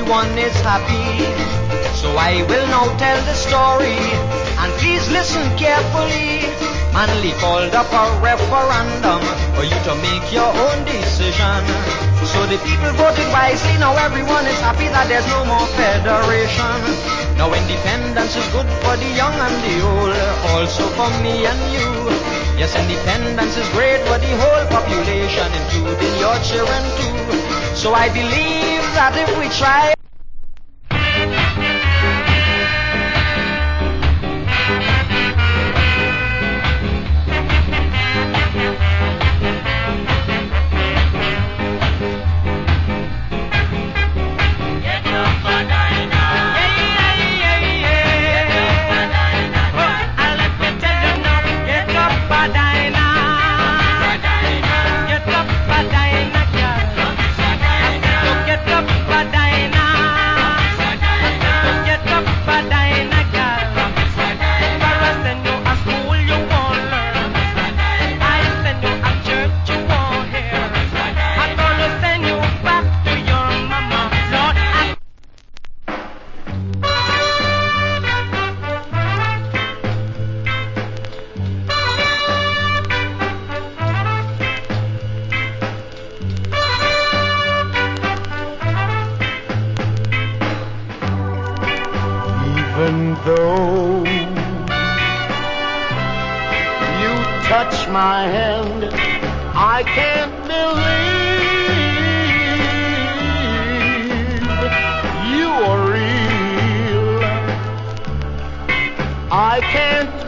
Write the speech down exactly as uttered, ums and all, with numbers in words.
everyone is happy. So I will now tell the story, and please listen carefully. Manly called up a referendum for you to make your own decision. So the people voted wisely, now everyone is happy that there's no more federation. Now independence is good for the young and the old, also for me and you. Yes, independence is great for the whole population, including your children too. So I believe that if we try even though you touch my hand, I can't believe you are real. I can't